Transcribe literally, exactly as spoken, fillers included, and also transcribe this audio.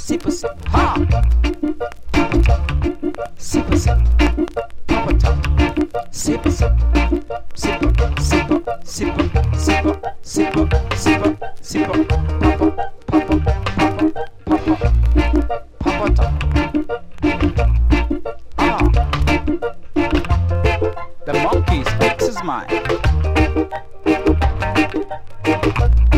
sip, sip, ha. Sip, sip, papa top. Sip, sip, sip, sip, sip, sip, sip, sip, sip, papa, papa, papa, papa, papa top. Ah, the monkey speaks his mind.